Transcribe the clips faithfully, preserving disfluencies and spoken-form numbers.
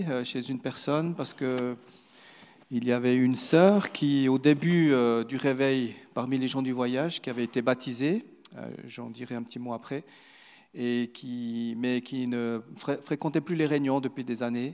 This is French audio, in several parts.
euh, chez une personne parce que il y avait une sœur qui, au début euh, du réveil, parmi les gens du voyage, qui avait été baptisée, euh, j'en dirai un petit mot après, et qui, mais qui ne fré- fréquentait plus les réunions depuis des années,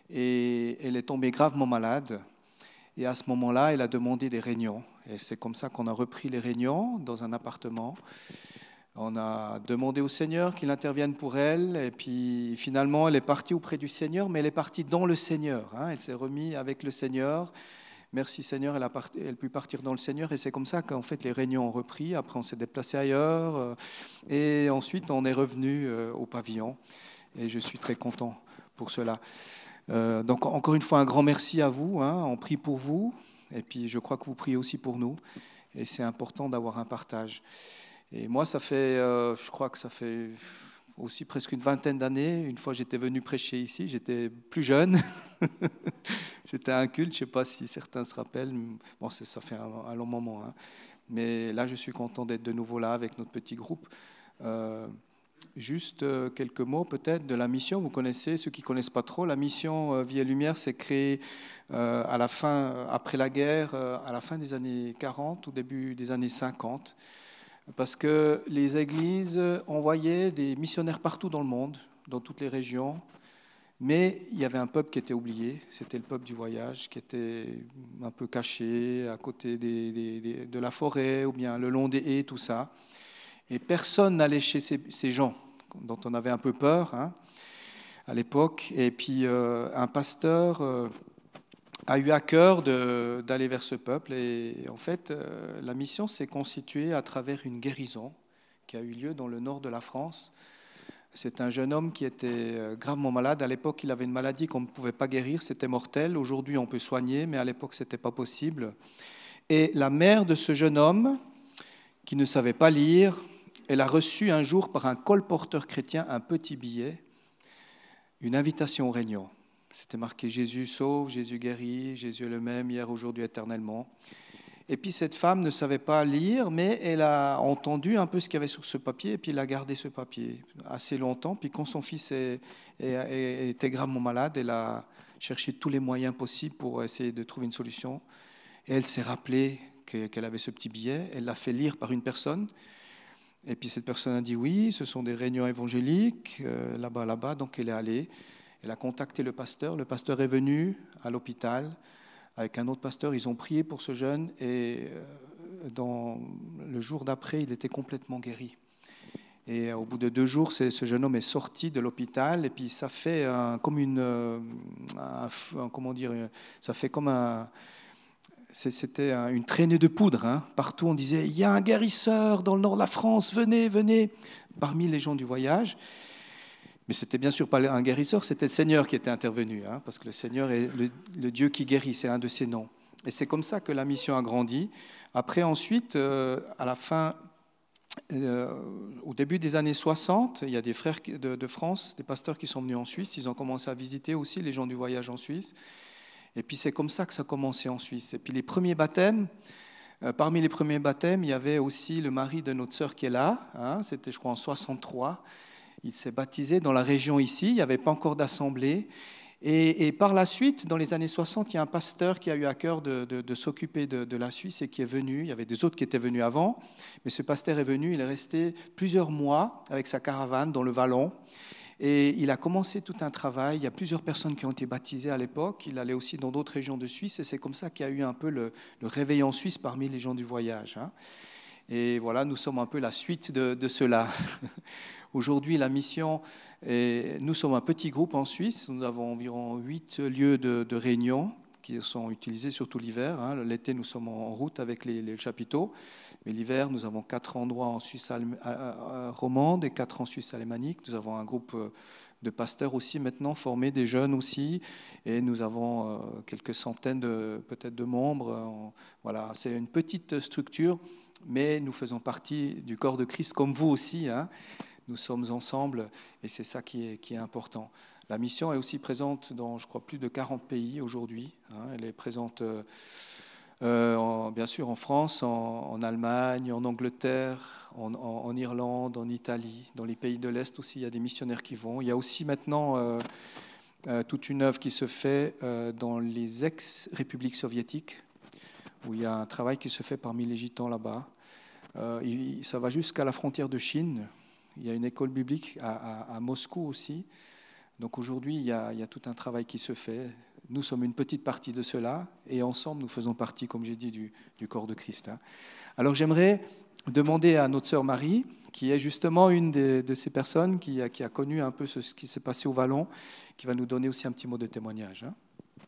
et elle est tombée gravement malade. Et à ce moment-là, elle a demandé des réunions. Et c'est comme ça qu'on a repris les réunions dans un appartement. On a demandé au Seigneur qu'il intervienne pour elle, et puis finalement, elle est partie auprès du Seigneur, mais elle est partie dans le Seigneur. Hein. Elle s'est remise avec le Seigneur. Merci Seigneur, elle a, part... elle a pu partir dans le Seigneur, et c'est comme ça qu'en fait les réunions ont repris. Après, on s'est déplacé ailleurs, euh, et ensuite on est revenu euh, au pavillon, et je suis très content pour cela. Euh, donc encore une fois, un grand merci à vous. Hein. On prie pour vous, et puis je crois que vous priez aussi pour nous, et c'est important d'avoir un partage. Et moi, ça fait, euh, je crois que ça fait aussi presque une vingtaine d'années. Une fois, j'étais venu prêcher ici, j'étais plus jeune. C'était un culte, je ne sais pas si certains se rappellent. Bon, c'est- ça fait un, un long moment. Hein. Mais là, je suis content d'être de nouveau là avec notre petit groupe. Euh, juste euh, quelques mots peut-être de la mission. Vous connaissez, ceux qui ne connaissent pas trop, la mission euh, Vie et Lumière s'est créée euh, à la fin, après la guerre, euh, à la fin des années quarante, au début des années cinquante. Parce que les églises envoyaient des missionnaires partout dans le monde, dans toutes les régions, mais il y avait un peuple qui était oublié, c'était le peuple du voyage, qui était un peu caché à côté des, des, des, de la forêt ou bien le long des haies, tout ça. Et personne n'allait chez ces, ces gens, dont on avait un peu peur hein, à l'époque. Et puis euh, un pasteur... Euh, a eu à cœur de, d'aller vers ce peuple. Et en fait, euh, la mission s'est constituée à travers une guérison qui a eu lieu dans le nord de la France. C'est un jeune homme qui était gravement malade. À l'époque, il avait une maladie qu'on ne pouvait pas guérir, c'était mortel. Aujourd'hui, on peut soigner, mais à l'époque, ce n'était pas possible. Et la mère de ce jeune homme, qui ne savait pas lire, elle a reçu un jour par un colporteur chrétien un petit billet, une invitation aux réunions. C'était marqué « Jésus sauve, Jésus guérit, Jésus est le même, hier, aujourd'hui, éternellement ». Et puis cette femme ne savait pas lire, mais elle a entendu un peu ce qu'il y avait sur ce papier, et puis elle a gardé ce papier assez longtemps. Puis quand son fils est, est, est, était gravement malade, elle a cherché tous les moyens possibles pour essayer de trouver une solution. Et elle s'est rappelée que, qu'elle avait ce petit billet, elle l'a fait lire par une personne. Et puis cette personne a dit « Oui, ce sont des réunions évangéliques, euh, là-bas, là-bas ». Donc elle est allée. Elle a contacté le pasteur. Le pasteur est venu à l'hôpital avec un autre pasteur. Ils ont prié pour ce jeune et dans le jour d'après, il était complètement guéri. Et au bout de deux jours, ce jeune homme est sorti de l'hôpital et puis ça fait un, comme une, un, un, comment dire, ça fait comme un, c'était une traînée de poudre. Hein. Partout, on disait il y a un guérisseur dans le nord de la France, venez, venez. Parmi les gens du voyage. Mais c'était bien sûr pas un guérisseur, c'était le Seigneur qui était intervenu, hein, parce que le Seigneur est le, le Dieu qui guérit, c'est un de ses noms. Et c'est comme ça que la mission a grandi. Après, ensuite, euh, à la fin, euh, au début des années soixante, il y a des frères de, de France, des pasteurs qui sont venus en Suisse, ils ont commencé à visiter aussi les gens du voyage en Suisse. Et puis c'est comme ça que ça a commencé en Suisse. Et puis les premiers baptêmes, euh, parmi les premiers baptêmes, il y avait aussi le mari de notre sœur qui est là, hein, c'était je crois en soixante-trois. Il s'est baptisé dans la région ici, il n'y avait pas encore d'assemblée. Et, et par la suite, dans les années soixante, il y a un pasteur qui a eu à cœur de, de, de s'occuper de, de la Suisse et qui est venu. Il y avait des autres qui étaient venus avant, mais ce pasteur est venu, il est resté plusieurs mois avec sa caravane dans le Vallon. Et il a commencé tout un travail. Il y a plusieurs personnes qui ont été baptisées à l'époque. Il allait aussi dans d'autres régions de Suisse et c'est comme ça qu'il y a eu un peu le, le réveil en Suisse parmi les gens du voyage. Hein. Et voilà, nous sommes un peu la suite de, de cela. Aujourd'hui, la mission, est, nous sommes un petit groupe en Suisse, nous avons environ huit lieux de, de réunion qui sont utilisés surtout l'hiver. Hein. L'été, nous sommes en route avec les, les chapiteaux, mais l'hiver, nous avons quatre endroits en Suisse romande et quatre en Suisse alémanique. Nous avons un groupe de pasteurs aussi maintenant, formés, des jeunes aussi, et nous avons quelques centaines de, peut-être de membres. Voilà, c'est une petite structure, mais nous faisons partie du corps de Christ comme vous aussi, hein. Nous sommes ensemble et c'est ça qui est, qui est important. La mission est aussi présente dans, je crois, plus de quarante pays aujourd'hui. Hein. Elle est présente, euh, en, bien sûr, en France, en, en Allemagne, en Angleterre, en, en, en Irlande, en Italie. Dans les pays de l'Est aussi, il y a des missionnaires qui vont. Il y a aussi maintenant euh, euh, toute une œuvre qui se fait euh, dans les ex-républiques soviétiques, où il y a un travail qui se fait parmi les gitans là-bas. Euh, il, ça va jusqu'à la frontière de Chine. Il y a une école biblique à, à, à Moscou aussi. Donc aujourd'hui, il y, a, il y a tout un travail qui se fait. Nous sommes une petite partie de cela, et ensemble, nous faisons partie, comme j'ai dit, du, du corps de Christ. Hein. Alors j'aimerais demander à notre sœur Marie, qui est justement une de, de ces personnes qui a, qui a connu un peu ce, ce qui s'est passé au Vallon, qui va nous donner aussi un petit mot de témoignage. Hein.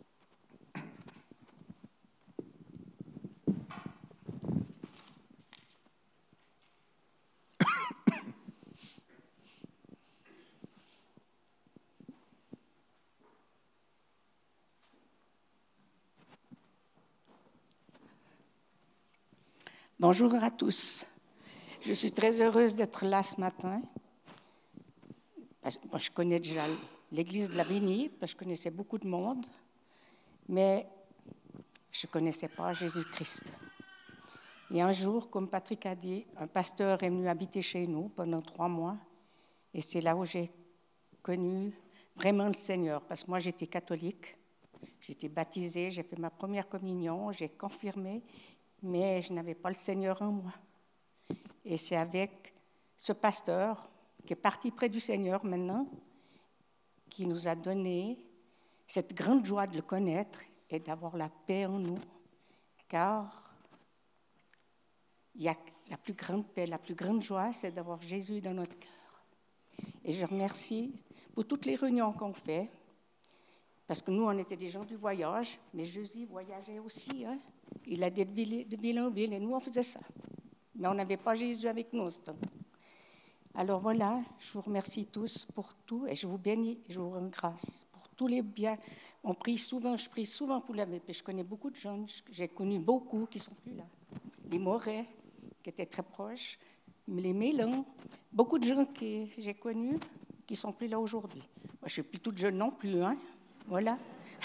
Bonjour à tous. Je suis très heureuse d'être là ce matin. Parce que moi, je connais déjà l'église de la Bénie, parce que je connaissais beaucoup de monde, mais je ne connaissais pas Jésus-Christ. Et un jour, comme Patrick a dit, un pasteur est venu habiter chez nous pendant trois mois, et c'est là où j'ai connu vraiment le Seigneur, parce que moi, j'étais catholique, j'étais baptisée, j'ai fait ma première communion, j'ai confirmé, mais je n'avais pas le Seigneur en moi. Et c'est avec ce pasteur qui est parti près du Seigneur maintenant, qui nous a donné cette grande joie de le connaître et d'avoir la paix en nous, car il y a la plus grande paix, la plus grande joie, c'est d'avoir Jésus dans notre cœur. Et je remercie pour toutes les réunions qu'on fait, parce que nous, on était des gens du voyage, mais Jésus voyageait aussi, hein? Il allait de ville, de ville en ville, et nous, on faisait ça. Mais on n'avait pas Jésus avec nous, ce temps. Alors voilà, je vous remercie tous pour tout, et je vous bénis, et je vous rends grâce pour tous les biens. On prie souvent, je prie souvent pour la vie, je connais beaucoup de gens, j'ai connu beaucoup qui ne sont plus là. Les Moret, qui étaient très proches, les Mélans, beaucoup de gens que j'ai connus qui ne sont plus là aujourd'hui. Moi, je ne suis plus toute jeune non plus, hein? Voilà.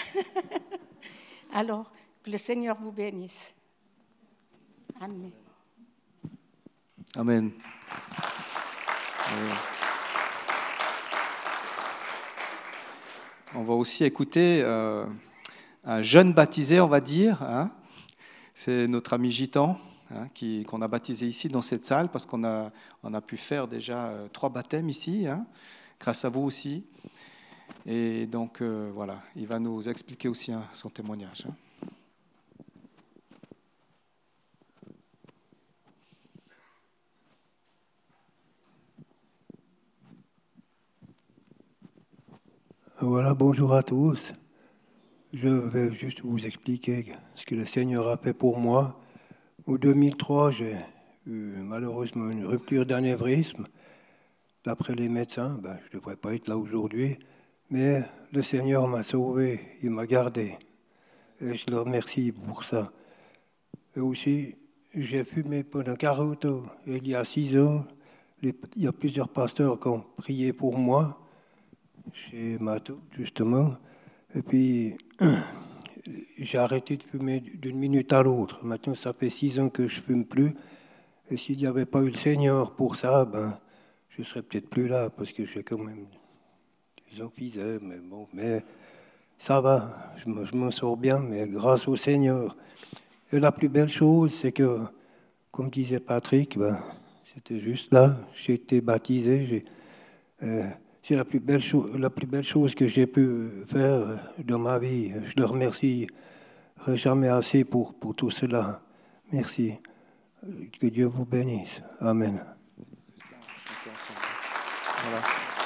Alors, que le Seigneur vous bénisse. Amen. Amen. Amen. On va aussi écouter euh, un jeune baptisé, on va dire. Hein. C'est notre ami Gitan, hein, qui, qu'on a baptisé ici dans cette salle, parce qu'on a, on a pu faire déjà euh, trois baptêmes ici, hein, grâce à vous aussi. Et donc, euh, voilà, il va nous expliquer aussi hein, son témoignage. Hein. Voilà, bonjour à tous. Je vais juste vous expliquer ce que le Seigneur a fait pour moi. En deux mille trois, j'ai eu malheureusement une rupture d'anévrisme. D'après les médecins, ben, je ne devrais pas être là aujourd'hui, mais le Seigneur m'a sauvé, il m'a gardé. Et je le remercie pour ça. Et aussi, j'ai fumé pendant quarante ans. Et il y a six ans, les, il y a plusieurs pasteurs qui ont prié pour moi, chez Mato, justement. Et puis, j'ai arrêté de fumer d'une minute à l'autre. Maintenant, ça fait six ans que je ne fume plus. Et s'il n'y avait pas eu le Seigneur pour ça, ben, je ne serais peut-être plus là, parce que j'ai quand même des emphysèmes. Mais bon, mais ça va, je m'en sors bien, mais grâce au Seigneur. Et la plus belle chose, c'est que, comme disait Patrick, ben, c'était juste là, j'ai été baptisé, j'ai... Euh, C'est la plus belle chose, la plus belle chose que j'ai pu faire dans ma vie. Je le remercie jamais assez pour, pour tout cela. Merci. Que Dieu vous bénisse. Amen. Voilà,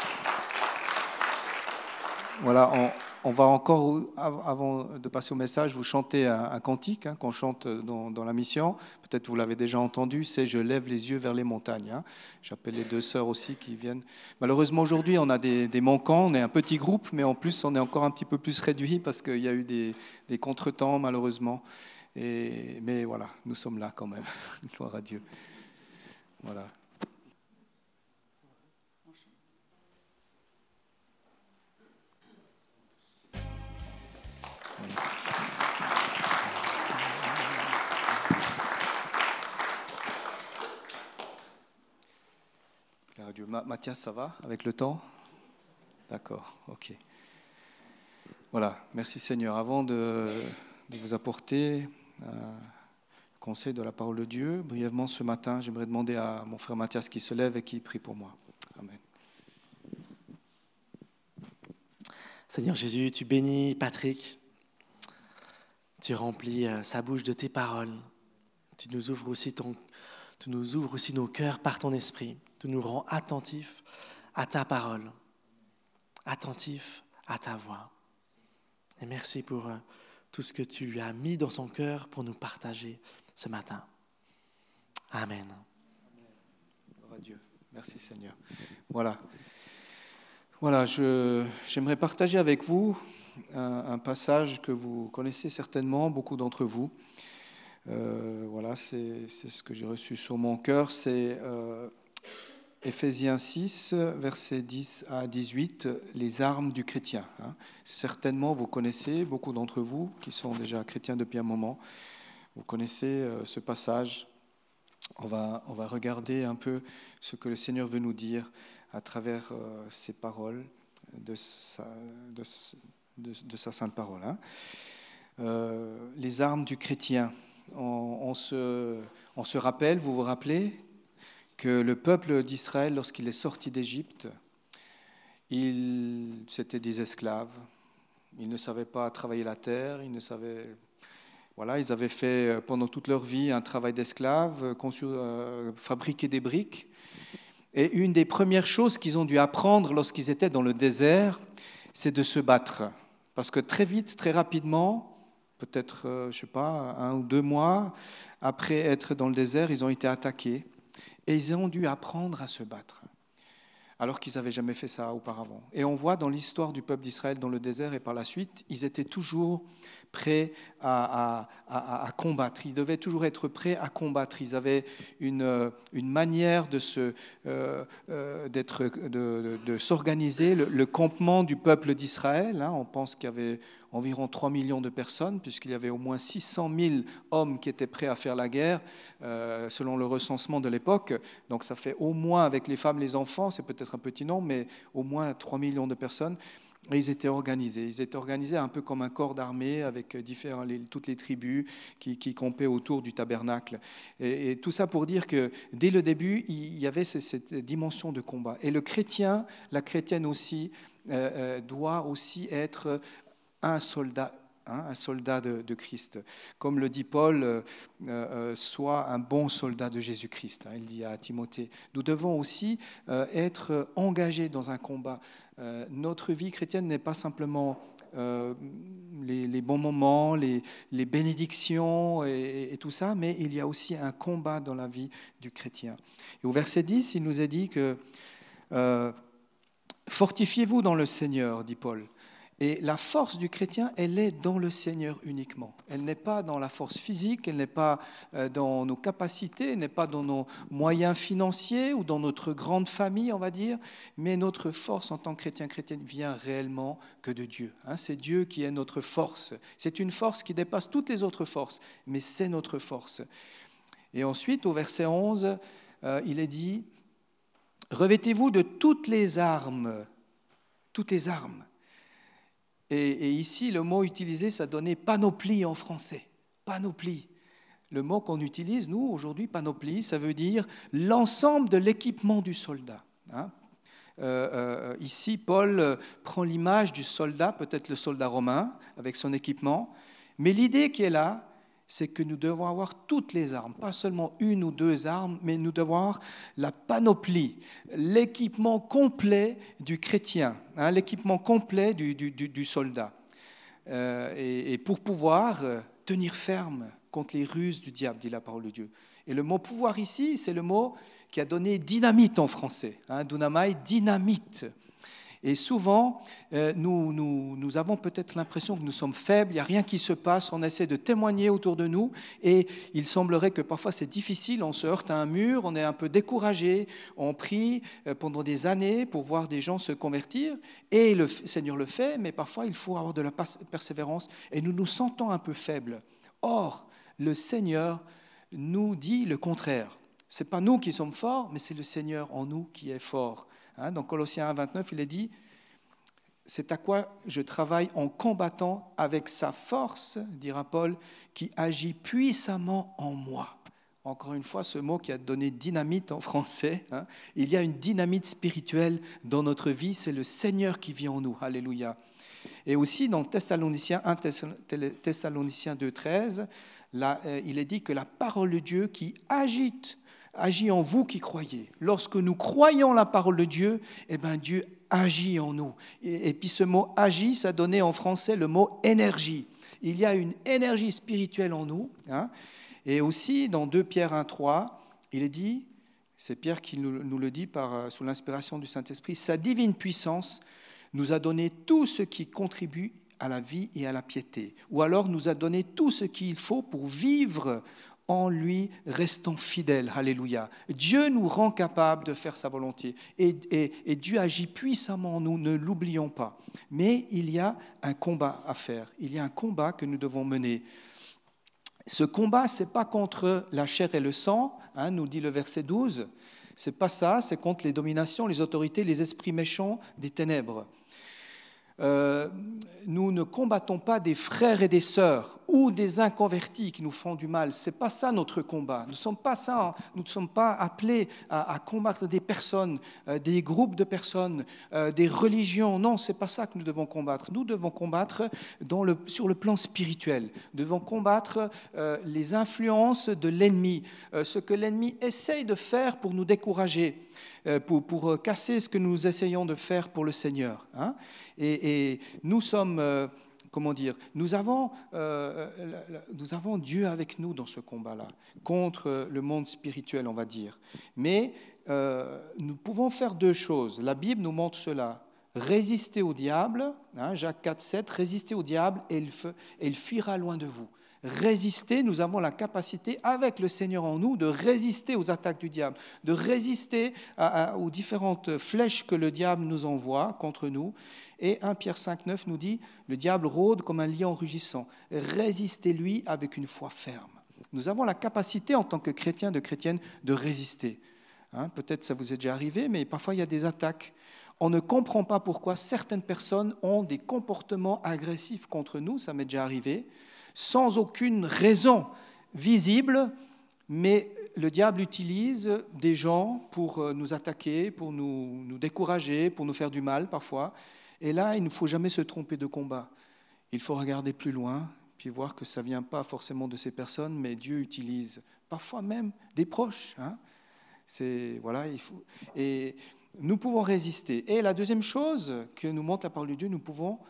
voilà on, on va encore, avant de passer au message, vous chanter un, un cantique hein, qu'on chante dans, dans la mission. Peut-être vous l'avez déjà entendu, c'est « Je lève les yeux vers les montagnes hein. ». J'appelle les deux sœurs aussi qui viennent. Malheureusement, aujourd'hui, on a des, des manquants. On est un petit groupe, mais en plus, on est encore un petit peu plus réduit parce qu'il y a eu des, des contretemps, malheureusement. Et, mais voilà, nous sommes là quand même. Gloire à Dieu. Voilà. Dieu. Mathias, ça va avec le temps? D'accord, ok. Voilà, merci Seigneur. Avant de, de vous apporter un conseil de la parole de Dieu, brièvement ce matin, j'aimerais demander à mon frère Mathias qui se lève et qui prie pour moi. Amen. Seigneur Jésus, tu bénis Patrick, tu remplis sa bouche de tes paroles, tu nous ouvres aussi, ton, tu nous ouvres aussi nos cœurs par ton esprit, tu nous rends attentifs à ta parole, attentifs à ta voix. Et merci pour tout ce que tu as mis dans son cœur pour nous partager ce matin. Amen. Gloire à Dieu. Merci Seigneur. Voilà. Voilà, je, j'aimerais partager avec vous un, un passage que vous connaissez certainement, beaucoup d'entre vous. Euh, voilà, c'est, c'est ce que j'ai reçu sur mon cœur. C'est euh, Éphésiens six, versets dix à dix-huit, les armes du chrétien. Hein. Certainement, vous connaissez, beaucoup d'entre vous qui sont déjà chrétiens depuis un moment, vous connaissez euh, ce passage. On va, on va regarder un peu ce que le Seigneur veut nous dire à travers euh, ces paroles de sa, de, de, de sa sainte parole. Hein. Euh, les armes du chrétien. On, on, se, on se rappelle, vous vous rappelez, que le peuple d'Israël, lorsqu'il est sorti d'Égypte, il, c'était des esclaves. Ils ne savaient pas travailler la terre, ils ne savaient... Voilà, ils avaient fait pendant toute leur vie un travail d'esclave, conçu, euh, fabriquer des briques. Et une des premières choses qu'ils ont dû apprendre lorsqu'ils étaient dans le désert, c'est de se battre. Parce que très vite, très rapidement, peut-être, euh, je ne sais pas, un ou deux mois après être dans le désert, ils ont été attaqués. Et ils ont dû apprendre à se battre, alors qu'ils n'avaient jamais fait ça auparavant. Et on voit dans l'histoire du peuple d'Israël dans le désert et par la suite, ils étaient toujours prêts à, à, à, à combattre. Ils devaient toujours être prêts à combattre. Ils avaient une, une manière de, se, euh, euh, d'être, de, de, de s'organiser. Le, le campement du peuple d'Israël, hein, on pense qu'il y avait environ trois millions de personnes, puisqu'il y avait au moins six cent mille hommes qui étaient prêts à faire la guerre, euh, selon le recensement de l'époque. Donc ça fait au moins, avec les femmes et les enfants, c'est peut-être un petit nombre, mais au moins trois millions de personnes. Et ils étaient organisés. Ils étaient organisés un peu comme un corps d'armée avec différents, les, toutes les tribus qui, qui campaient autour du tabernacle. Et, et tout ça pour dire que dès le début, il y avait cette, cette dimension de combat. Et le chrétien, la chrétienne aussi, euh, euh, doit aussi être un soldat, hein, un soldat de, de Christ. Comme le dit Paul, euh, euh, sois un bon soldat de Jésus-Christ. Hein, il dit à Timothée. Nous devons aussi euh, être engagés dans un combat. Euh, notre vie chrétienne n'est pas simplement euh, les, les bons moments, les, les bénédictions et, et tout ça, mais il y a aussi un combat dans la vie du chrétien. Et au verset dix, il nous est dit que euh, « Fortifiez-vous dans le Seigneur », dit Paul. Et la force du chrétien, elle est dans le Seigneur uniquement. Elle n'est pas dans la force physique, elle n'est pas dans nos capacités, elle n'est pas dans nos moyens financiers ou dans notre grande famille, on va dire, mais notre force en tant que chrétien, chrétienne vient réellement que de Dieu. Hein, c'est Dieu qui est notre force. C'est une force qui dépasse toutes les autres forces, mais c'est notre force. Et ensuite, au verset onze, euh, il est dit « Revêtez-vous de toutes les armes, toutes les armes. » Et, et ici, le mot utilisé, ça donnait panoplie en français. Panoplie. Le mot qu'on utilise, nous, aujourd'hui, panoplie, ça veut dire l'ensemble de l'équipement du soldat. Hein. Euh, euh, ici, Paul prend l'image du soldat, peut-être le soldat romain, avec son équipement. Mais l'idée qui est là, c'est que nous devons avoir toutes les armes, pas seulement une ou deux armes, mais nous devons avoir la panoplie, l'équipement complet du chrétien, hein, l'équipement complet du, du, du soldat. Euh, et, et pour pouvoir tenir ferme contre les ruses du diable, dit la parole de Dieu. Et le mot pouvoir ici, c'est le mot qui a donné dynamite en français, hein, dunamai, dynamite. Et souvent, euh, nous, nous, nous avons peut-être l'impression que nous sommes faibles, il n'y a rien qui se passe, on essaie de témoigner autour de nous et il semblerait que parfois c'est difficile, on se heurte à un mur, on est un peu découragé, on prie pendant des années pour voir des gens se convertir et le Seigneur le fait, mais parfois il faut avoir de la persévérance et nous nous sentons un peu faibles. Or, le Seigneur nous dit le contraire. Ce n'est pas nous qui sommes forts, mais c'est le Seigneur en nous qui est fort. Hein, dans Colossiens un, vingt-neuf, il est dit c'est à quoi je travaille en combattant avec sa force, dira Paul, qui agit puissamment en moi. Encore une fois, ce mot qui a donné dynamite en français, hein, il y a une dynamite spirituelle dans notre vie, c'est le Seigneur qui vit en nous. Alléluia. Et aussi dans Thessaloniciens un, Thessaloniciens deux, treize, là, il est dit que la parole de Dieu qui agite, agit en vous qui croyez. Lorsque nous croyons la parole de Dieu, eh ben Dieu agit en nous. Et, et puis ce mot agit, ça donnait en français le mot énergie. Il y a une énergie spirituelle en nous. Hein. Et aussi dans deux Pierre un, trois, il est dit, c'est Pierre qui nous, nous le dit par, sous l'inspiration du Saint-Esprit, sa divine puissance nous a donné tout ce qui contribue à la vie et à la piété. Ou alors nous a donné tout ce qu'il faut pour vivre en lui, restant fidèles. Alléluia. Dieu nous rend capables de faire sa volonté. Et, et, et Dieu agit puissamment en nous, ne l'oublions pas. Mais il y a un combat à faire. Il y a un combat que nous devons mener. Ce combat, ce n'est pas contre la chair et le sang, hein, nous dit le verset douze. Ce n'est pas ça, c'est contre les dominations, les autorités, les esprits méchants des ténèbres. Euh, nous ne combattons pas des frères et des sœurs ou des inconvertis qui nous font du mal. Ce n'est pas ça notre combat. Nous ne sommes pas ça. Nous ne sommes pas appelés à, à combattre des personnes, euh, des groupes de personnes, euh, des religions. Non, ce n'est pas ça que nous devons combattre. Nous devons combattre dans le, sur le plan spirituel. Nous devons combattre euh, les influences de l'ennemi, euh, ce que l'ennemi essaye de faire pour nous décourager. Pour, pour casser ce que nous essayons de faire pour le Seigneur. Hein. Et, et nous sommes, euh, comment dire, nous avons, euh, nous avons Dieu avec nous dans ce combat-là, contre le monde spirituel, on va dire. Mais euh, nous pouvons faire deux choses. La Bible nous montre cela. Résister au diable, hein, Jacques quatre, sept, résister au diable et il, et il fuira loin de vous. Résister, nous avons la capacité, avec le Seigneur en nous, de résister aux attaques du diable, de résister à, à, aux différentes flèches que le diable nous envoie contre nous. Et un Pierre cinq, neuf nous dit, le diable rôde comme un lion rugissant. Résistez-lui avec une foi ferme. Nous avons la capacité, en tant que chrétiens, de chrétiennes, de résister. Hein, peut-être ça vous est déjà arrivé, mais parfois il y a des attaques. On ne comprend pas pourquoi certaines personnes ont des comportements agressifs contre nous, ça m'est déjà arrivé, sans aucune raison visible, mais le diable utilise des gens pour nous attaquer, pour nous, nous décourager, pour nous faire du mal parfois. Et là, il ne faut jamais se tromper de combat. Il faut regarder plus loin, puis voir que ça ne vient pas forcément de ces personnes, mais Dieu utilise parfois même des proches. Hein. C'est, voilà, il faut, et nous pouvons résister. Et la deuxième chose que nous montre la parole de Dieu, nous pouvons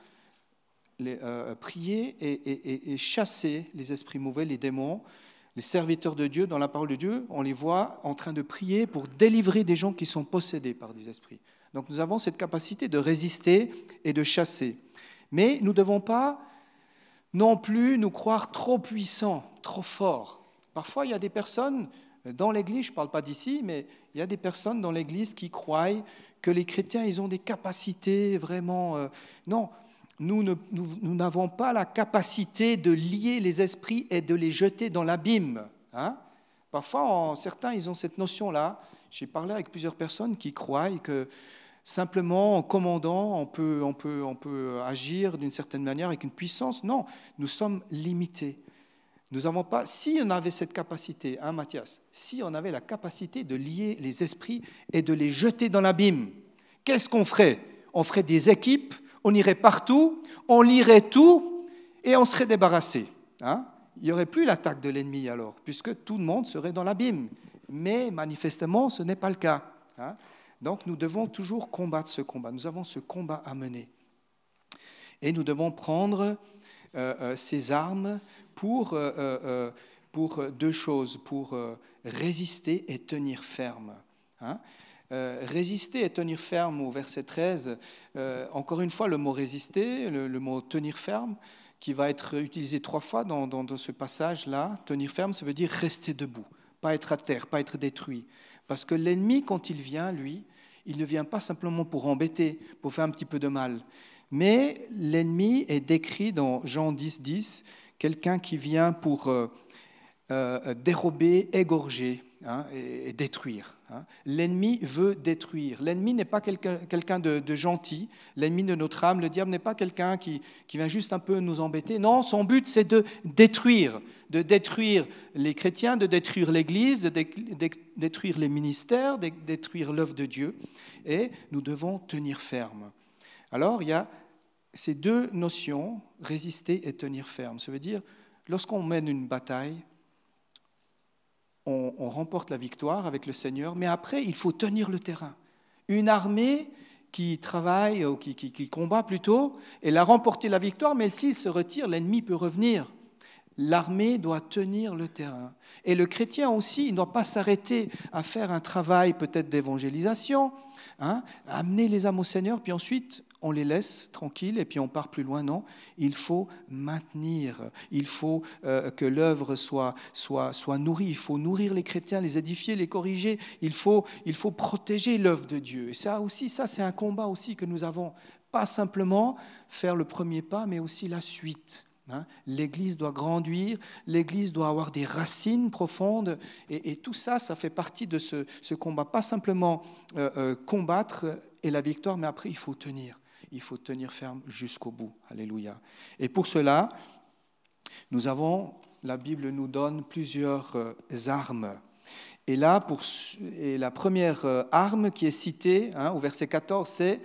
Les, euh, prier et, et, et chasser les esprits mauvais, les démons, les serviteurs de Dieu. Dans la parole de Dieu, on les voit en train de prier pour délivrer des gens qui sont possédés par des esprits. Donc nous avons cette capacité de résister et de chasser. Mais nous ne devons pas non plus nous croire trop puissants, trop forts. Parfois, il y a des personnes dans l'Église, je ne parle pas d'ici, mais il y a des personnes dans l'Église qui croient que les chrétiens, ils ont des capacités vraiment... Euh, non, Nous, ne, nous, nous n'avons pas la capacité de lier les esprits et de les jeter dans l'abîme. Hein. Parfois, en, certains, ils ont cette notion-là. J'ai parlé avec plusieurs personnes qui croient que simplement en commandant, on peut, on peut, on peut agir d'une certaine manière avec une puissance. Non, nous sommes limités. Nous n'avons pas, si on avait cette capacité, hein, Mathias, si on avait la capacité de lier les esprits et de les jeter dans l'abîme, qu'est-ce qu'on ferait ? On ferait des équipes. On irait partout, on lirait tout et on serait débarrassé. Hein. Il n'y aurait plus l'attaque de l'ennemi alors, puisque tout le monde serait dans l'abîme. Mais manifestement, ce n'est pas le cas. Hein. Donc nous devons toujours combattre ce combat. Nous avons ce combat à mener. Et nous devons prendre euh, euh, ces armes pour, euh, euh, pour deux choses, pour euh, résister et tenir ferme. Hein. Euh, résister et tenir ferme au verset treize, euh, encore une fois le mot résister, le, le mot tenir ferme, qui va être utilisé trois fois dans, dans, dans ce passage-là. Tenir ferme, ça veut dire rester debout, pas être à terre, pas être détruit. Parce que l'ennemi, quand il vient, lui, il ne vient pas simplement pour embêter, pour faire un petit peu de mal. Mais l'ennemi est décrit dans Jean dix, dix, quelqu'un qui vient pour euh, euh, dérober, égorger. hein, et, et détruire. Hein. L'ennemi veut détruire. L'ennemi n'est pas quelqu'un, quelqu'un de, de gentil. L'ennemi de notre âme, le diable n'est pas quelqu'un qui, qui vient juste un peu nous embêter. Non, son but, c'est de détruire, de détruire les chrétiens, de détruire l'Église, de dé, dé, détruire les ministères, de détruire l'œuvre de Dieu. Et nous devons tenir ferme. Alors, il y a ces deux notions, résister et tenir ferme. Ça veut dire, lorsqu'on mène une bataille, on, on remporte la victoire avec le Seigneur, mais après, il faut tenir le terrain. Une armée qui travaille, ou qui, qui, qui combat plutôt, elle a remporté la victoire, mais s'il se retire, l'ennemi peut revenir. L'armée doit tenir le terrain. Et le chrétien aussi, il ne doit pas s'arrêter à faire un travail peut-être d'évangélisation, hein, amener les âmes au Seigneur, puis ensuite on les laisse tranquilles et puis on part plus loin. Non, il faut maintenir, il faut euh, que l'œuvre soit, soit, soit nourrie, il faut nourrir les chrétiens, les édifier, les corriger, il faut, il faut protéger l'œuvre de Dieu. Et ça aussi, ça c'est un combat aussi que nous avons. Pas simplement faire le premier pas, mais aussi la suite. Hein, l'Église doit grandir, l'Église doit avoir des racines profondes, et, et tout ça, ça fait partie de ce, ce combat. Pas simplement euh, euh, combattre et la victoire, mais après il faut tenir, il faut tenir ferme jusqu'au bout. Alléluia. Et pour cela, nous avons, la Bible nous donne plusieurs euh, armes. Et là, pour, et la première euh, arme qui est citée hein, au verset quatorze, c'est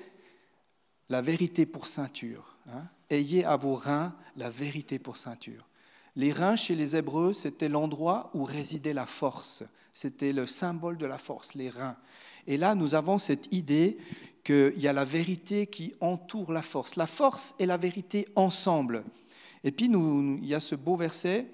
la vérité pour ceinture. Hein. Ayez à vos reins la vérité pour ceinture. Les reins, chez les Hébreux, c'était l'endroit où résidait la force. C'était le symbole de la force, les reins. Et là, nous avons cette idée qu'il y a la vérité qui entoure la force. La force et la vérité ensemble. Et puis, nous, il y a ce beau verset,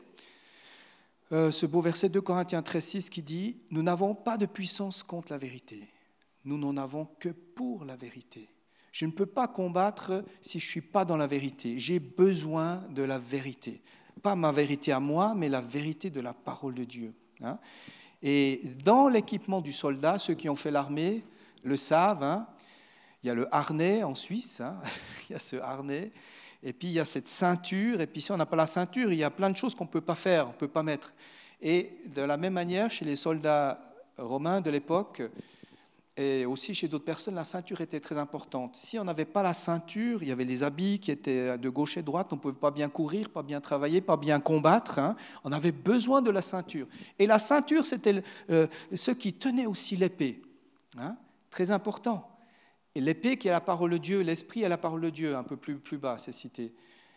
euh, ce beau verset deux Corinthiens treize six qui dit « Nous n'avons pas de puissance contre la vérité. Nous n'en avons que pour la vérité. » Je ne peux pas combattre si je ne suis pas dans la vérité. J'ai besoin de la vérité. Pas ma vérité à moi, mais la vérité de la parole de Dieu. Hein. Et dans l'équipement du soldat, ceux qui ont fait l'armée le savent, hein, il y a le harnais en Suisse, hein, il y a ce harnais, et puis il y a cette ceinture, et puis si on n'a pas la ceinture, il y a plein de choses qu'on ne peut pas faire, on ne peut pas mettre. Et de la même manière, chez les soldats romains de l'époque, et aussi chez d'autres personnes, la ceinture était très importante. Si on n'avait pas la ceinture, il y avait les habits qui étaient de gauche et de droite, on ne pouvait pas bien courir, pas bien travailler, pas bien combattre. Hein. On avait besoin de la ceinture. Et la ceinture, c'était euh, ce qui tenait aussi l'épée. Hein. Très important. Et l'épée qui est la parole de Dieu, l'esprit est la parole de Dieu, un peu plus, plus bas, c'est cité.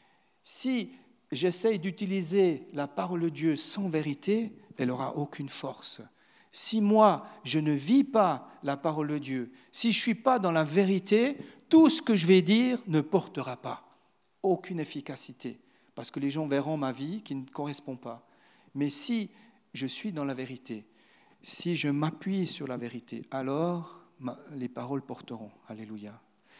Si j'essaye d'utiliser la parole de Dieu sans vérité, elle n'aura aucune force. Si moi, je ne vis pas la parole de Dieu, si je ne suis pas dans la vérité, tout ce que je vais dire ne portera pas. Aucune efficacité. Parce que les gens verront ma vie qui ne correspond pas. Mais si je suis dans la vérité, si je m'appuie sur la vérité, alors ma, les paroles porteront. Alléluia.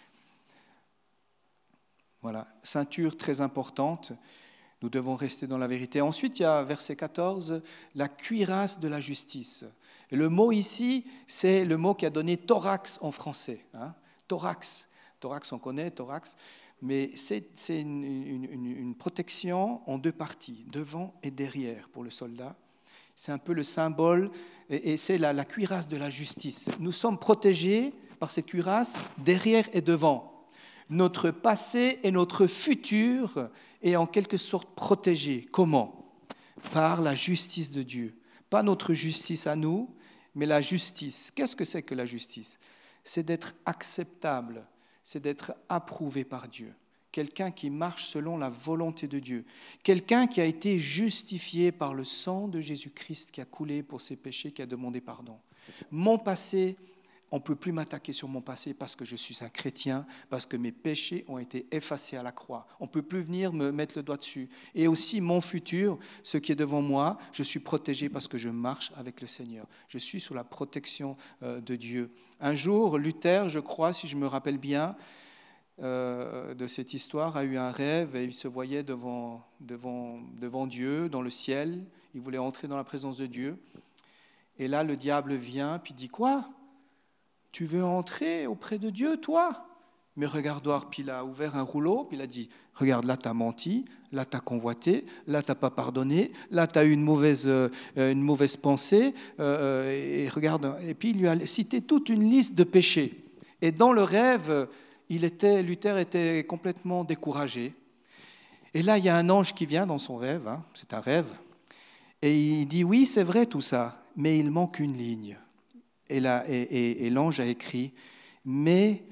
Voilà, ceinture très importante. Nous devons rester dans la vérité. Ensuite, il y a verset quatorze, la cuirasse de la justice. Et le mot ici, c'est le mot qui a donné thorax en français. Hein. Thorax, thorax on connaît, thorax, mais c'est, c'est une, une, une protection en deux parties, devant et derrière pour le soldat. C'est un peu le symbole, et, et c'est la, la cuirasse de la justice. Nous sommes protégés par cette cuirasse derrière et devant. Notre passé et notre futur est en quelque sorte protégé. Comment ? Par la justice de Dieu. Pas notre justice à nous, mais la justice. Qu'est-ce que c'est que la justice ? C'est d'être acceptable, c'est d'être approuvé par Dieu. Quelqu'un qui marche selon la volonté de Dieu. Quelqu'un qui a été justifié par le sang de Jésus-Christ qui a coulé pour ses péchés, qui a demandé pardon. Mon passé, on ne peut plus m'attaquer sur mon passé parce que je suis un chrétien, parce que mes péchés ont été effacés à la croix. On ne peut plus venir me mettre le doigt dessus. Et aussi mon futur, ce qui est devant moi, je suis protégé parce que je marche avec le Seigneur. Je suis sous la protection euh, de Dieu. Un jour, Luther, je crois, si je me rappelle bien, euh, de cette histoire, a eu un rêve et il se voyait devant, devant, devant Dieu, dans le ciel. Il voulait entrer dans la présence de Dieu. Et là, le diable vient puis dit « Quoi ? Tu veux entrer auprès de Dieu, toi ? Mais regarde voir, puis il a ouvert un rouleau, puis il a dit, regarde, là, tu as menti, là, tu as convoité, là, tu n'as pas pardonné, là, tu as eu une mauvaise, euh, une mauvaise pensée, euh, et regarde, et puis il lui a cité toute une liste de péchés. Et dans le rêve, il était, Luther était complètement découragé. Et là, il y a un ange qui vient dans son rêve, hein, c'est un rêve, et il dit, oui, c'est vrai tout ça, mais il manque une ligne. Et, là, et, et, et l'ange a écrit, mais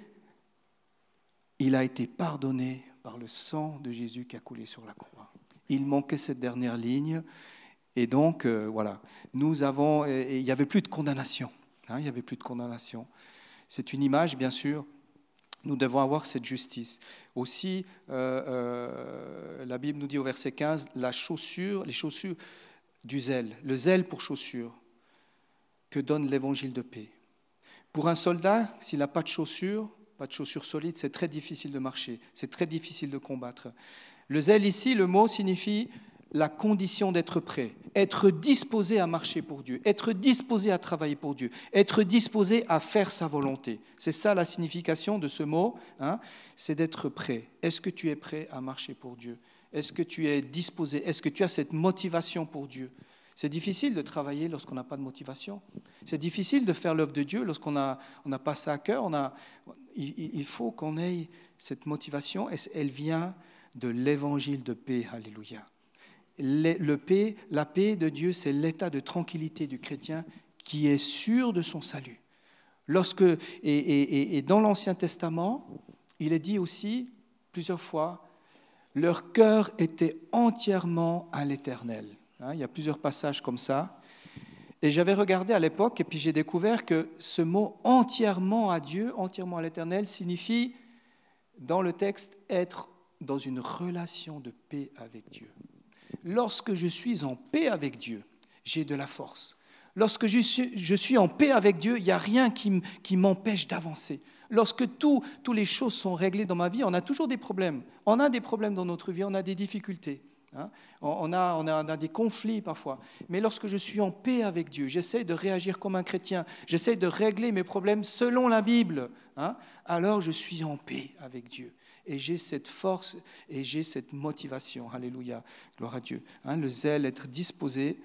il a été pardonné par le sang de Jésus qui a coulé sur la croix. Il manquait cette dernière ligne, et donc, euh, voilà, nous avons, et, et il n'y avait plus de condamnation, hein, il n'y avait plus de condamnation. C'est une image, bien sûr. Nous devons avoir cette justice. Aussi, euh, euh, la Bible nous dit au verset quinze, la chaussure, les chaussures du zèle, le zèle pour chaussures que donne l'évangile de paix. Pour un soldat, s'il n'a pas de chaussures, pas de chaussures solides, c'est très difficile de marcher, c'est très difficile de combattre. Le zèle ici, le mot signifie la condition d'être prêt, être disposé à marcher pour Dieu, être disposé à travailler pour Dieu, être disposé à faire sa volonté. C'est ça la signification de ce mot, hein, c'est d'être prêt. Est-ce que tu es prêt à marcher pour Dieu ? Est-ce que tu es disposé ? Est-ce que tu as cette motivation pour Dieu ? C'est difficile de travailler lorsqu'on n'a pas de motivation. C'est difficile de faire l'œuvre de Dieu lorsqu'on n'a on n'a pas ça à cœur. On a, il, il faut qu'on ait cette motivation et elle vient de l'évangile de paix. Alléluia. Le paix, la paix de Dieu, c'est l'état de tranquillité du chrétien qui est sûr de son salut. Lorsque, et, et, et dans l'Ancien Testament, il est dit aussi plusieurs fois, leur cœur était entièrement à l'Éternel. Hein, il y a plusieurs passages comme ça. Et j'avais regardé à l'époque et puis j'ai découvert que ce mot entièrement à Dieu, entièrement à l'Éternel, signifie dans le texte être dans une relation de paix avec Dieu. Lorsque je suis en paix avec Dieu, j'ai de la force. Lorsque je suis, je suis en paix avec Dieu, il n'y a rien qui, qui m'empêche d'avancer. Lorsque tout, toutes les choses sont réglées dans ma vie, on a toujours des problèmes. On a des problèmes dans notre vie, on a des difficultés. Hein, on, a, on, a, on a des conflits parfois. Mais lorsque je suis en paix avec Dieu, j'essaie de réagir comme un chrétien, j'essaie de régler mes problèmes selon la Bible, hein, alors je suis en paix avec Dieu. Et j'ai cette force et j'ai cette motivation. Alléluia, gloire à Dieu. Hein, le zèle, être disposé.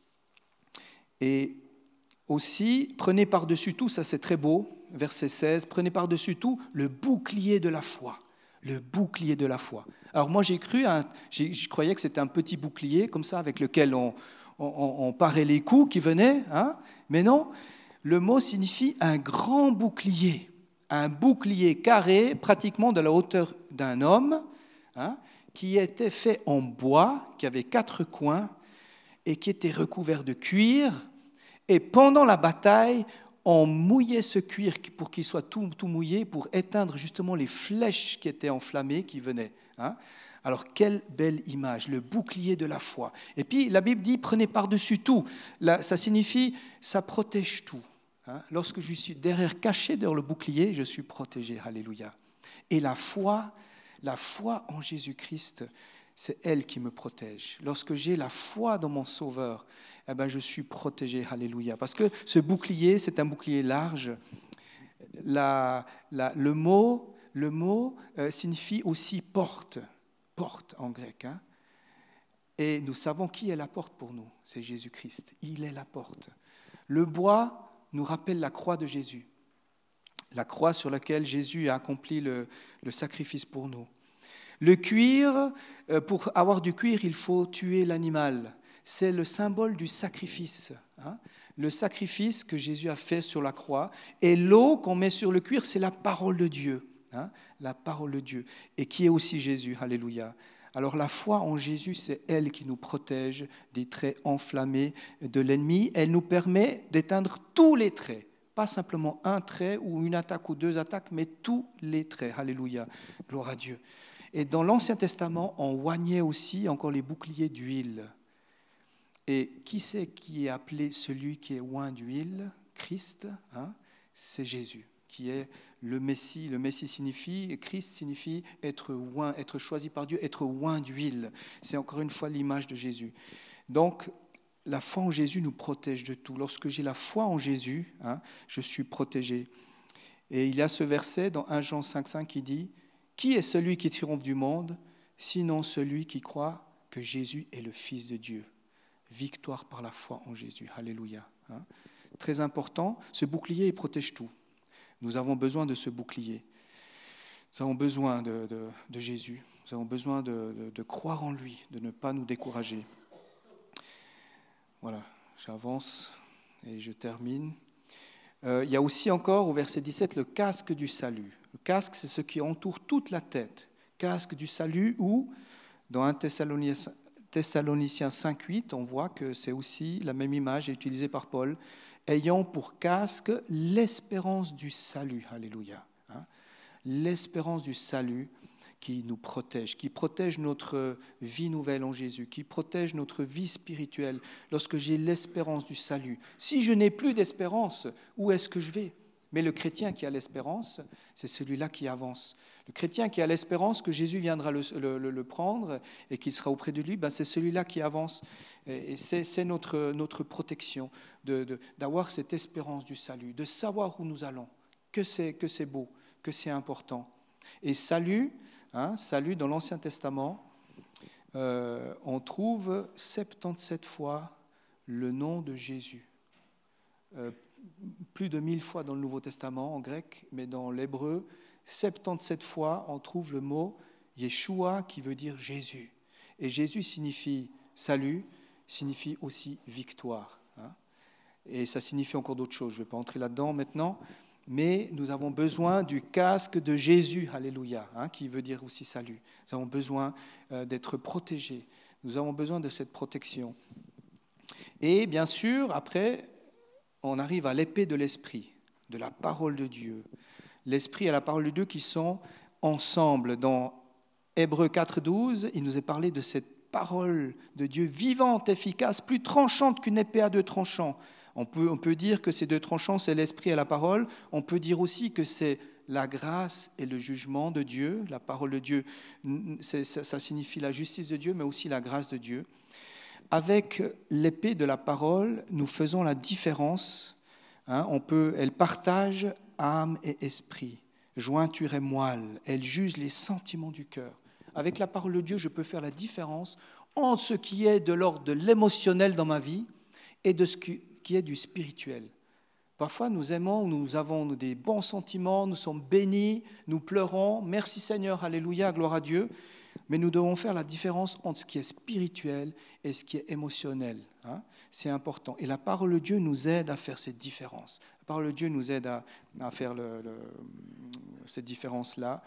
Et aussi, prenez par-dessus tout, ça c'est très beau, verset seize, prenez par-dessus tout le bouclier de la foi. Le bouclier de la foi. Alors moi j'ai cru, hein, j'ai, je croyais que c'était un petit bouclier comme ça avec lequel on, on, on parait les coups qui venaient, hein, mais non, le mot signifie un grand bouclier, un bouclier carré pratiquement de la hauteur d'un homme, hein, qui était fait en bois, qui avait quatre coins et qui était recouvert de cuir, et pendant la bataille, on mouillait ce cuir pour qu'il soit tout, tout mouillé, pour éteindre justement les flèches qui étaient enflammées, qui venaient. Hein. Alors, quelle belle image, le bouclier de la foi. Et puis, la Bible dit, prenez par-dessus tout. Là, ça signifie, ça protège tout. Hein. Lorsque je suis derrière, caché derrière le bouclier, je suis protégé. Alléluia. Et la foi, la foi en Jésus-Christ, c'est elle qui me protège. Lorsque j'ai la foi dans mon Sauveur, eh ben, je suis protégé, alléluia. Parce que ce bouclier, c'est un bouclier large. La, la, le mot, le mot euh, signifie aussi porte, porte en grec. Hein. Et nous savons qui est la porte pour nous, c'est Jésus-Christ. Il est la porte. Le bois nous rappelle la croix de Jésus, la croix sur laquelle Jésus a accompli le, le sacrifice pour nous. Le cuir, euh, pour avoir du cuir, il faut tuer l'animal. C'est le symbole du sacrifice, hein, le sacrifice que Jésus a fait sur la croix. Et l'eau qu'on met sur le cuir, c'est la parole de Dieu, hein, la parole de Dieu, et qui est aussi Jésus, alléluia. Alors la foi en Jésus, c'est elle qui nous protège des traits enflammés de l'ennemi. Elle nous permet d'éteindre tous les traits, pas simplement un trait ou une attaque ou deux attaques, mais tous les traits, alléluia, gloire à Dieu. Et dans l'Ancien Testament, on oignait aussi encore les boucliers d'huile. Et qui c'est qui est appelé celui qui est oint d'huile ? Christ, hein, c'est Jésus, qui est le Messie. Le Messie signifie, Christ signifie être oint, être choisi par Dieu, être oint d'huile. C'est encore une fois l'image de Jésus. Donc, la foi en Jésus nous protège de tout. Lorsque j'ai la foi en Jésus, hein, je suis protégé. Et il y a ce verset dans premier Jean cinq cinq qui dit « Qui est celui qui triomphe du monde, sinon celui qui croit que Jésus est le Fils de Dieu ?» Victoire par la foi en Jésus. Alléluia. Hein? Très important, ce bouclier il protège tout. Nous avons besoin de ce bouclier. Nous avons besoin de, de, de Jésus. Nous avons besoin de, de, de croire en lui, de ne pas nous décourager. Voilà, j'avance et je termine. Euh, il y a aussi encore au verset dix-sept le casque du salut. Le casque, c'est ce qui entoure toute la tête. Casque du salut ou, dans un Thessaloniciens Thessaloniciens cinq huit, on voit que c'est aussi la même image utilisée par Paul, ayant pour casque l'espérance du salut. Alléluia. Hein? L'espérance du salut qui nous protège, qui protège notre vie nouvelle en Jésus, qui protège notre vie spirituelle lorsque j'ai l'espérance du salut. Si je n'ai plus d'espérance, où est-ce que je vais ? Mais le chrétien qui a l'espérance, c'est celui-là qui avance. Le chrétien qui a l'espérance que Jésus viendra le, le, le prendre et qu'il sera auprès de lui, ben c'est celui-là qui avance. Et c'est, c'est notre, notre protection de, de, d'avoir cette espérance du salut, de savoir où nous allons, que c'est, que c'est beau, que c'est important. Et salut, hein, salut dans l'Ancien Testament, euh, on trouve soixante-dix-sept fois le nom de Jésus. Euh, plus de mille fois dans le Nouveau Testament en grec, mais dans l'hébreu, soixante-dix-sept fois on trouve le mot Yeshua qui veut dire Jésus. Et Jésus signifie salut, signifie aussi victoire. Hein. Et ça signifie encore d'autres choses, je ne vais pas entrer là-dedans maintenant, mais nous avons besoin du casque de Jésus, alléluia, hein, qui veut dire aussi salut. Nous avons besoin euh, d'être protégés, nous avons besoin de cette protection. Et bien sûr, après, on arrive à l'épée de l'esprit, de la parole de Dieu. L'esprit et la parole de Dieu qui sont ensemble. Dans Hébreux quatre douze, il nous est parlé de cette parole de Dieu vivante, efficace, plus tranchante qu'une épée à deux tranchants. On peut, on peut dire que ces deux tranchants, c'est l'esprit et la parole. On peut dire aussi que c'est la grâce et le jugement de Dieu. La parole de Dieu, c'est, ça, ça signifie la justice de Dieu, mais aussi la grâce de Dieu. Avec l'épée de la parole, nous faisons la différence. Hein, on peut, elle partage âme et esprit, jointure et moelle. Elle juge les sentiments du cœur. Avec la parole de Dieu, je peux faire la différence entre ce qui est de l'ordre de l'émotionnel dans ma vie et de ce qui est du spirituel. Parfois, nous aimons, nous avons des bons sentiments, nous sommes bénis, nous pleurons. Merci Seigneur, alléluia, gloire à Dieu. Mais nous devons faire la différence entre ce qui est spirituel et ce qui est émotionnel. Hein. C'est important. Et la parole de Dieu nous aide à faire cette différence. La parole de Dieu nous aide à, à faire le, le, cette différence-là.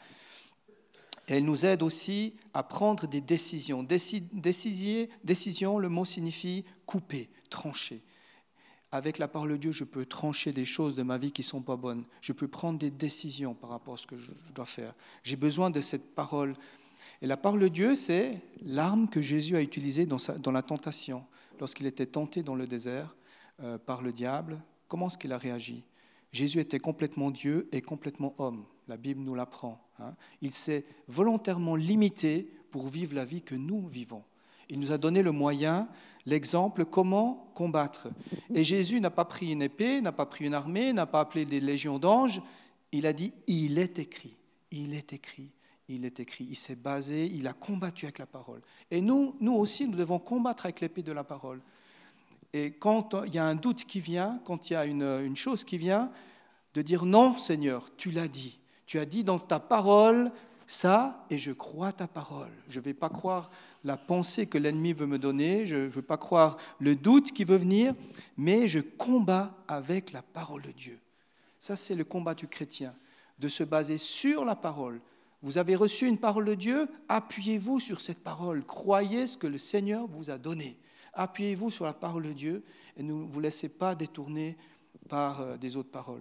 Et elle nous aide aussi à prendre des décisions. Décid, décisier, décision, le mot signifie couper, trancher. Avec la parole de Dieu, je peux trancher des choses de ma vie qui ne sont pas bonnes. Je peux prendre des décisions par rapport à ce que je, je dois faire. J'ai besoin de cette parole. Et la parole de Dieu, c'est l'arme que Jésus a utilisée dans, sa, dans la tentation. Lorsqu'il était tenté dans le désert euh, par le diable, comment est-ce qu'il a réagi ? Jésus était complètement Dieu et complètement homme. La Bible nous l'apprend. Hein. Il s'est volontairement limité pour vivre la vie que nous vivons. Il nous a donné le moyen, l'exemple, comment combattre. Et Jésus n'a pas pris une épée, n'a pas pris une armée, n'a pas appelé des légions d'anges. Il a dit, il est écrit, il est écrit. Il est écrit, il s'est basé, il a combattu avec la parole. Et nous, nous aussi, nous devons combattre avec l'épée de la parole. Et quand il y a un doute qui vient, quand il y a une, une chose qui vient, de dire non, Seigneur, tu l'as dit. Tu as dit dans ta parole ça, et je crois ta parole. Je ne vais pas croire la pensée que l'ennemi veut me donner, je ne veux pas croire le doute qui veut venir, mais je combats avec la parole de Dieu. Ça, c'est le combat du chrétien, de se baser sur la parole. Vous avez reçu une parole de Dieu, appuyez-vous sur cette parole. Croyez ce que le Seigneur vous a donné. Appuyez-vous sur la parole de Dieu et ne vous laissez pas détourner par des autres paroles.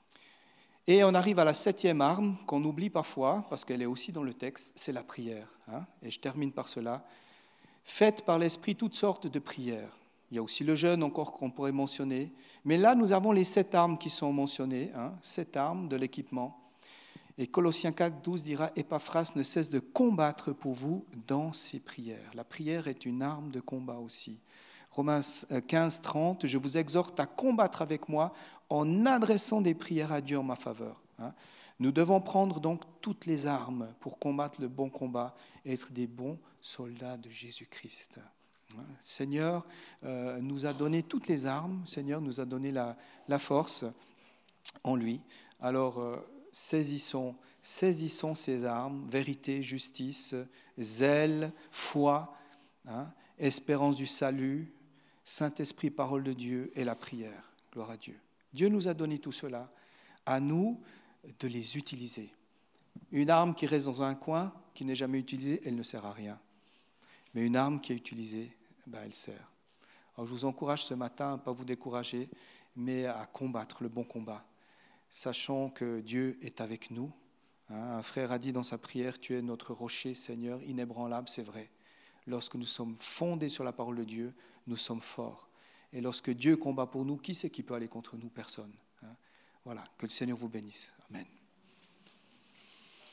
Et on arrive à la septième arme qu'on oublie parfois, parce qu'elle est aussi dans le texte, c'est la prière. Hein, et je termine par cela. Faites par l'Esprit toutes sortes de prières. Il y a aussi le jeûne encore qu'on pourrait mentionner. Mais là, nous avons les sept armes qui sont mentionnées, hein, sept armes de l'équipement. Et Colossiens quatre douze dira « Épaphras ne cesse de combattre pour vous dans ses prières ». La prière est une arme de combat aussi. Romains quinze trente, « Je vous exhorte à combattre avec moi en adressant des prières à Dieu en ma faveur. » Hein. Nous devons prendre donc toutes les armes pour combattre le bon combat et être des bons soldats de Jésus-Christ. Hein. Seigneur euh, nous a donné toutes les armes, Seigneur nous a donné la, la force en lui. Alors euh, saisissons, saisissons ces armes, vérité, justice, zèle, foi, hein, espérance du salut, Saint-Esprit, parole de Dieu et la prière. Gloire à Dieu. Dieu nous a donné tout cela. À nous de les utiliser. Une arme qui reste dans un coin, qui n'est jamais utilisée, elle ne sert à rien. Mais une arme qui est utilisée, ben elle sert. Alors je vous encourage ce matin à ne pas vous décourager, mais à combattre le bon combat, sachant que Dieu est avec nous. Hein, un frère a dit dans sa prière, tu es notre rocher, Seigneur, inébranlable, c'est vrai. Lorsque nous sommes fondés sur la parole de Dieu, nous sommes forts. Et lorsque Dieu combat pour nous, qui c'est qui peut aller contre nous? Personne. Hein. Voilà, que le Seigneur vous bénisse. Amen.